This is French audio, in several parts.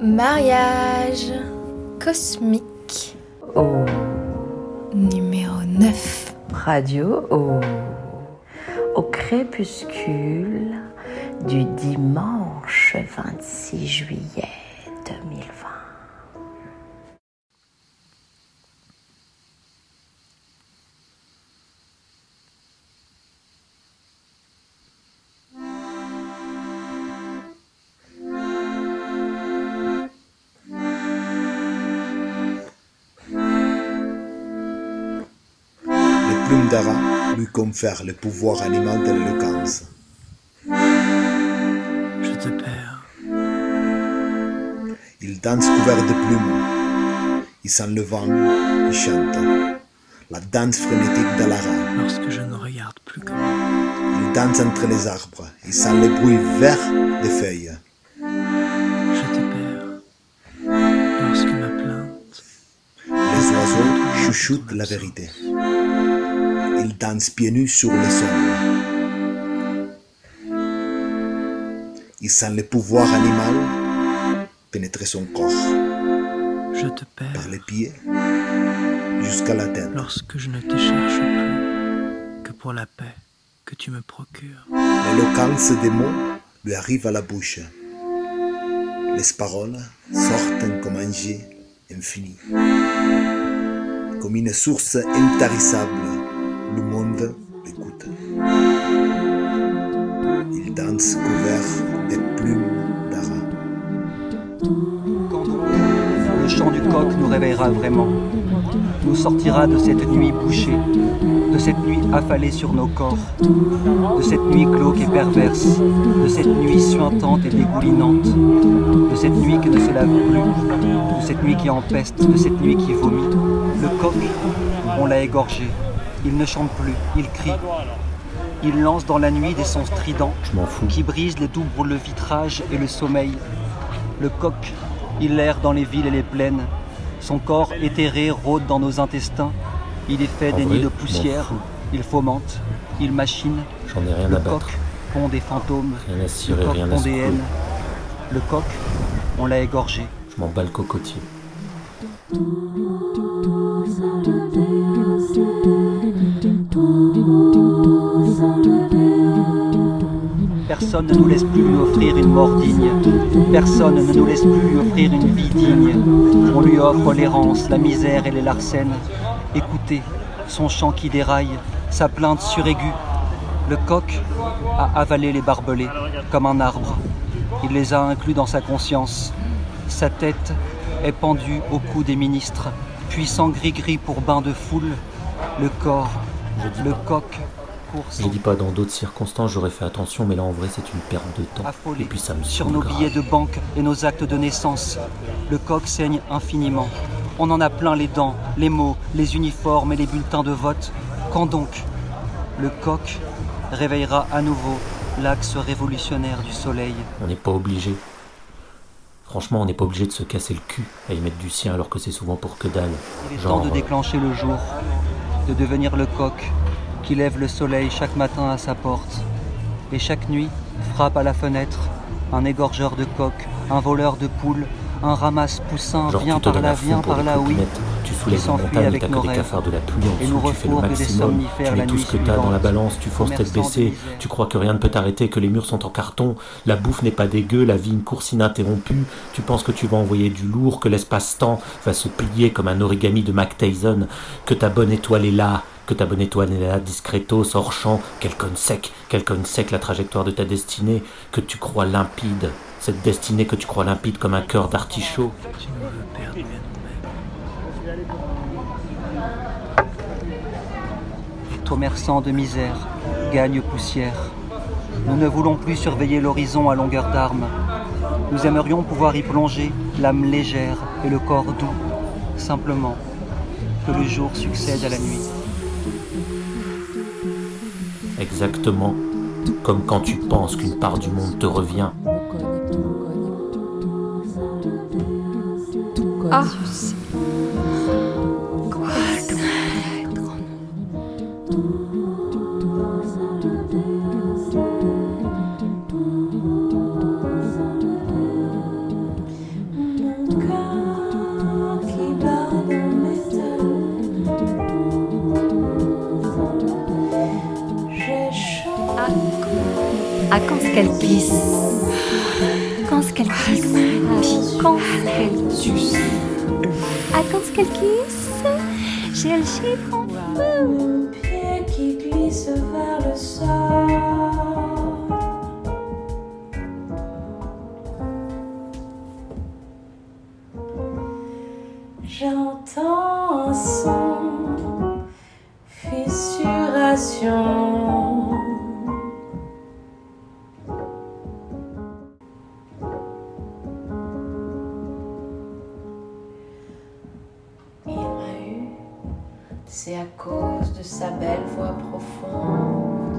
Mariage cosmique. Oh. Numéro 9. Radio au crépuscule du dimanche 26 juillet 2020. Plume d'Ara lui confère le pouvoir animal de l'éloquence. Je te perds. Il danse couvert de plumes. Il sent le vent, il chante. La danse frénétique d'Alara. Lorsque je ne regarde plus que moi. Il danse entre les arbres. Il sent le bruit vert des feuilles. Je te perds. Lorsque ma plainte. Les oiseaux chuchotent la vérité. Il danse pieds nus sur le sol. Il sent le pouvoir animal pénétrer son corps. Je te perds. Par les pieds jusqu'à la tête. Lorsque je ne te cherche plus que pour la paix que tu me procures. L'éloquence des mots lui arrive à la bouche. Les paroles sortent comme un jet infini. Comme une source intarissable. Le monde l'écoute. Il danse couvert des plumes d'Ara. Quand le chant du coq nous réveillera vraiment, nous sortira de cette nuit bouchée, de cette nuit affalée sur nos corps, de cette nuit glauque et perverse, de cette nuit suintante et dégoulinante, de cette nuit qui ne se lave plus, de cette nuit qui empeste, de cette nuit qui vomit. Le coq, on l'a égorgé. Il ne chante plus, il crie. Il lance dans la nuit des sons stridents qui brisent les doubles vitrages et le sommeil. Le coq, il erre dans les villes et les plaines. Son corps éthéré rôde dans nos intestins. Il est fait des nids de poussière. Il fomente, il machine. J'en ai rien à Le battre. coq pond des fantômes. Rien à cirer, Le coq rien à pond des secouer. haines. Le coq, on l'a égorgé. Je m'en bats le cocotier. Personne ne nous laisse plus lui offrir une mort digne. Personne ne nous laisse plus lui offrir une vie digne. On lui offre l'errance, la misère et les larcènes. Écoutez, son chant qui déraille, sa plainte suraiguë. Le coq a avalé les barbelés comme un arbre. Il les a inclus dans sa conscience. Sa tête est pendue au cou des ministres, puissant gris-gris pour bain de foule. Le corps, le coq court Je dis pas, dans d'autres circonstances j'aurais fait attention, mais là en vrai c'est une perte de temps. affolé Et puis ça me sur saoule nos grave. billets de banque et nos actes de naissance. Le coq saigne infiniment. On en a plein les dents, les mots, les uniformes et les bulletins de vote. Quand donc le coq réveillera à nouveau l'axe révolutionnaire du soleil? On n'est pas obligé. Franchement, on n'est pas obligé de se casser le cul à y mettre du sien alors que c'est souvent pour que dalle. Il est temps de déclencher le jour, de devenir le coq qui lève le soleil chaque matin à sa porte et chaque nuit frappe à la fenêtre un égorgeur de coqs, un voleur de poules, un ramasse-poussin, Genre viens tu te par donnes là, à fond viens pour par les là, oui. coquinettes, tu Qui soulèves une s'enfuit montagne et avec t'as nos que des rêves cafards de la pluie en et nous dessous, tu fais le refourgue des maximum, somnifères tu mets la tout nuit ce que t'as dans la suivante. balance, tu forces tête Commerçant de baissée, misère. tu crois que rien ne peut t'arrêter, que les murs sont en carton, la bouffe n'est pas dégueu, la vie une course ininterrompue, tu penses que tu vas envoyer du lourd, que l'espace-temps va se plier comme un origami de Mac Tyson, que ta bonne étoile est là, discretos, hors champ, quel conne sec la trajectoire de ta destinée, que tu crois limpide, cette destinée que tu crois limpide comme un cœur d'artichaut. Tu ne veux perdre bien mon Commerçants de misère, gagne poussière. Nous ne voulons plus surveiller l'horizon à longueur d'armes. Nous aimerions pouvoir y plonger, l'âme légère et le corps doux, simplement que le jour succède à la nuit. Exactement, comme quand tu penses qu'une part du monde te revient. Ah, À quand ce qu'elle glisse, quand ce qu'elle glisse, quand ce qu'elle glisse, à quand ce qu'elle glisse, j'ai le chiffre en feu. Pied qui glisse vers le sol. J'entends un son, fissuration. Il m'a eu, c'est à cause de sa belle voix profonde.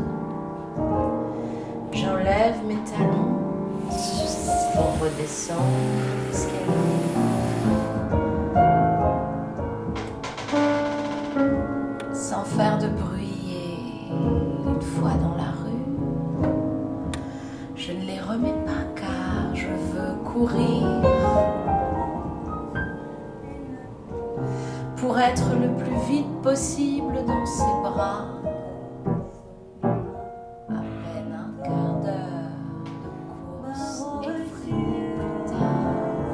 J'enlève mes talons pour redescendre l'escalier. Sans faire de bruit et une fois dans la rue, je ne les remets pas car je veux courir pour être le plus vite possible dans ses bras. À peine un quart d'heure de course effrénée plus tard.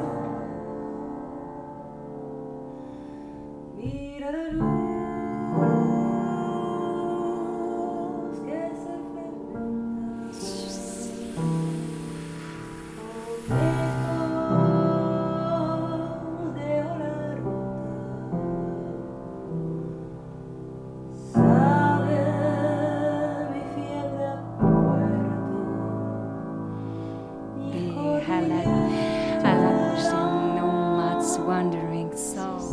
Wandering soul.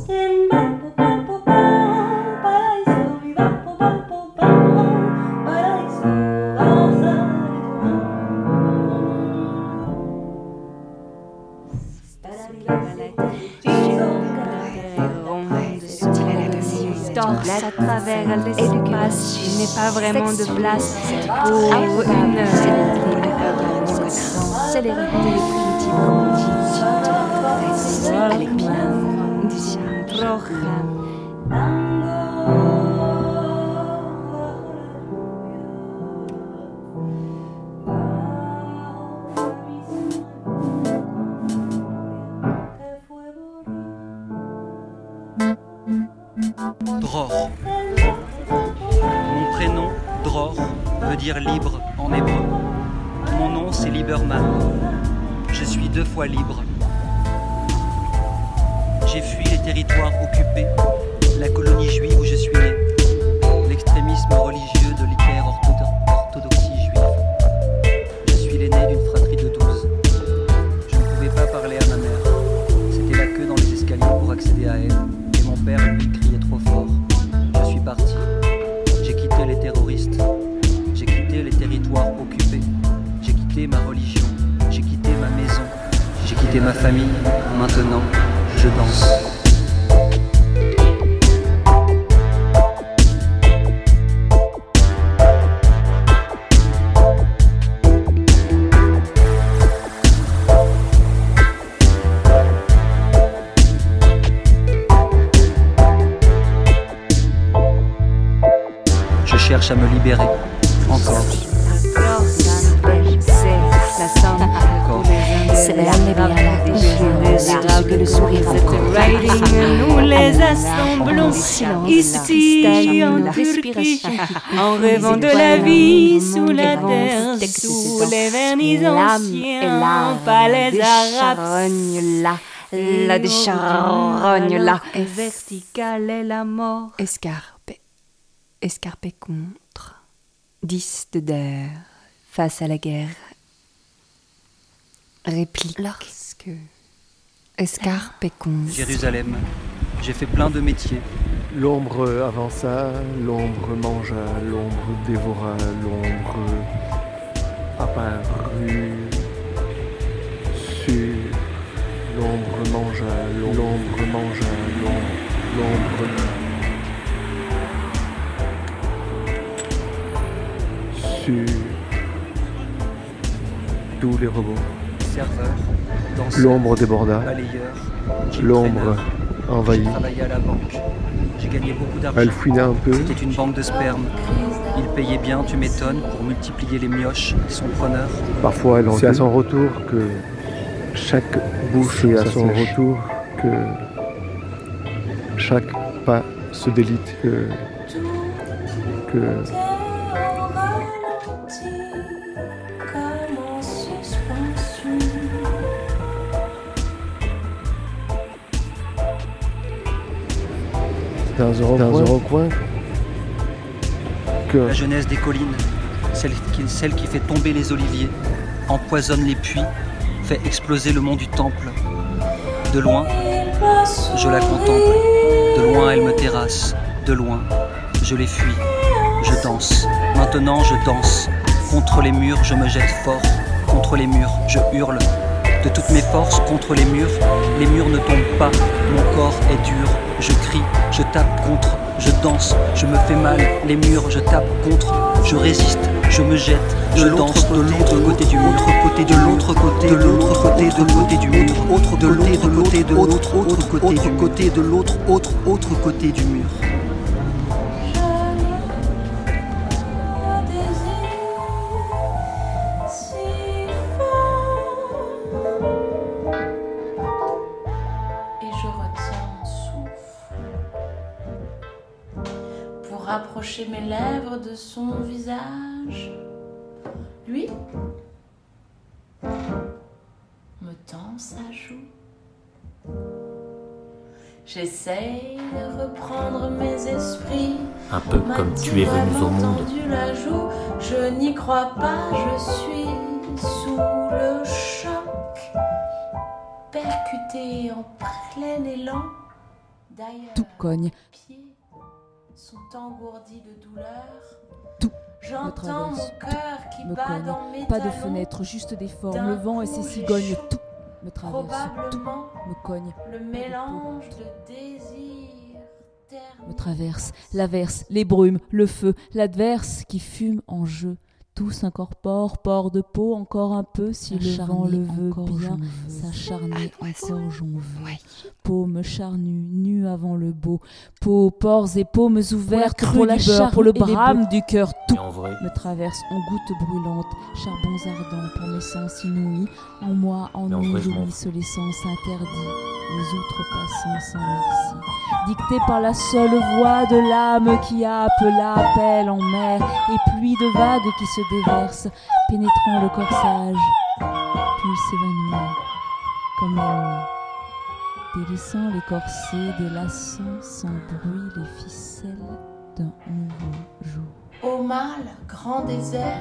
À travers l'espace, je n'ai pas vraiment de place pour une célérité Dror. Mon prénom, Dror, veut dire libre en hébreu. Mon nom, c'est Lieberman. Je suis 2 fois libre. J'ai fui les territoires occupés, la colonie juive où je suis né, l'extrémisme religieux de l'hyper-orthodoxie juive. Je suis l'aîné d'une fratrie de 12. Je ne pouvais pas parler à ma mère. C'était la queue dans les escaliers pour accéder à elle. Et mon père, lui, criait trop fort. Je suis parti. J'ai quitté les terroristes. J'ai quitté les territoires occupés. J'ai quitté ma religion. J'ai quitté ma maison. J'ai quitté ma famille. Maintenant, je danse. Je cherche à me libérer. Encore. Que le sourire nous les assemblons ici en Turquie, en rêvant de la vie sous la terre, sous les vernis anciens, pas les arabes. La décharogne là. Verticale est la mort. Escarpé contre 10 de d'air face à la guerre. Réplique. Lorsque escarpé contre Jérusalem. J'ai fait plein de métiers. L'ombre avança, l'ombre mangea, l'ombre dévora, l'ombre apparut sur, l'ombre mangea, l'ombre mangea, l'ombre sur tous les robots. Serveur, danseur, L'ombre déborda. balayeur, L'ombre J'ai envahit. travaillé à la banque. J'ai gagné beaucoup d'argent. Elle fouina un peu. C'était une banque de sperme. Il payait bien, tu m'étonnes, pour multiplier les mioches, son preneur. Parfois, elle en C'est à son retour que chaque bouche et à son retour que chaque pas se délite, que dans un recoin que La jeunesse des collines, celle qui fait tomber les oliviers, empoisonne les puits, fait exploser le mont du temple. De loin, je la contemple. De loin, elle me terrasse. De loin, je les fuis. Je danse. Maintenant, je danse. Contre les murs, je me jette fort. Contre les murs, je hurle. De toutes mes forces, contre les murs ne tombent pas. Mon corps est dur. Je crie, je tape contre. Je danse, je me fais mal. Les murs, je tape contre. Je résiste, je me jette. Je danse de l'autre côté du mur. De l'autre côté, de l'autre côté, de côté du mur. Autre de l'autre côté, de l'autre côté, de l'autre autre côté du mur. Et je retiens mon souffle pour rapprocher mes lèvres de son visage. Lui me tend sa joue. J'essaye de reprendre mes esprits. Un peu comme tu es venu au monde. La joue, je n'y crois pas, je suis sous le choc, percuté en plein élan. D'ailleurs, Tout cogne. mes pieds sont engourdis de douleur. Tout J'entends me traverse, mon cœur qui me bat cogne. dans mes Pas de talons. fenêtre, juste des formes, D'un le vent et ses coup, cigognes, j'échoue. tout me traverse, tout Probablement me cogne, le mélange de désir me traverse, l'averse, les brumes, le feu, l'adverse qui fume en jeu. Tout s'incorpore, port de peau, encore un peu, si le vent le veut bien, s'acharner encore j'en veux. Paume charnue, nue avant le beau, peau, pores et paumes ouvertes pour la chair, pour le brame du cœur, tout Et en vrai, me traverse en gouttes brûlantes, charbons ardents pour mes sens inouïs, en moi Mais en ennui vrai, je m'en jouissent les sens interdits, les outrepassants sans merci, dictés par la seule voix de l'âme qui appelle en mer, et pluie de vagues qui se déversent, pénétrant le corsage, puis s'évanouit comme la nuit. Délaissant les corsets, délaçant sans bruit les ficelles d'un nouveau jour. Au mal, grand désert.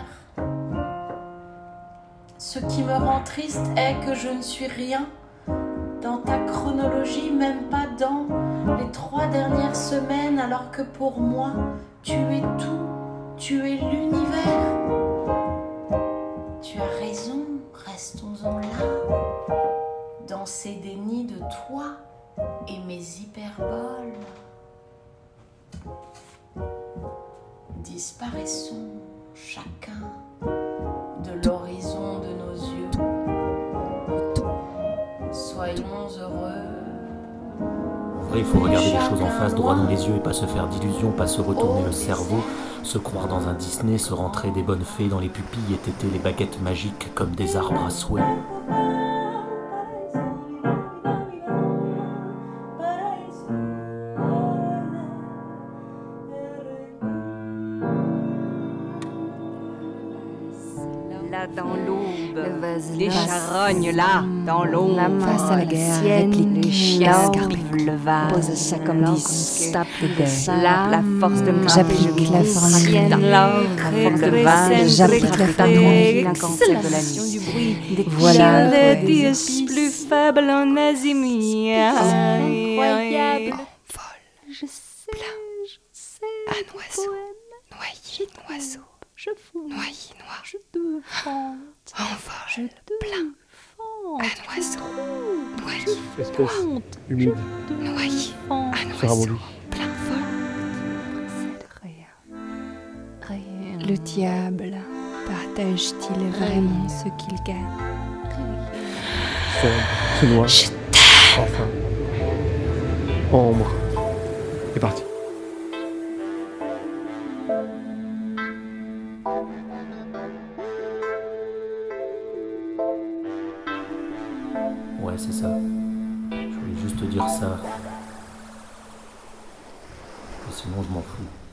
Ce qui me rend triste est que je ne suis rien dans ta chronologie, même pas dans les 3 dernières semaines, alors que pour moi, tu es tout, tu es l'univers. Tu as raison, restons-en là, dans ces dénis de toi et mes hyperboles. Disparaissons chacun de l'horizon de nos yeux. Soyons heureux. en vrai, il faut regarder les choses en face, droit dans les yeux et pas se faire d'illusions, pas se retourner le cerveau, se croire dans un Disney, se rentrer des bonnes fées dans les pupilles et têter les baguettes magiques comme des arbres à souhait. Là dans l'aube, Le vase les là, charognes là, dans l'ombre, la main face à la guerre, sienne, réplique, les chiens lave le vase, pose ça comme disque, tape dessin, la force de ma j'applique la formule, la force de vase, j'applique la formule, l'incantaire de la nuit, du bruit, voilà, le disque plus faible en azimut, incroyable, je sais, un oiseau, noyé, oiseau, je fous, noyé, noir, je te fends, envol, plein, un oiseau, noyé, espèce humide, noyé, un se oiseau, ramollit. plein vol. Le diable partage-t-il vraiment ce qu'il gagne? sombre, se noie. Enfin, ambre est parti. Ouais, c'est ça. Je voulais juste te dire ça. Et sinon, je m'en fous.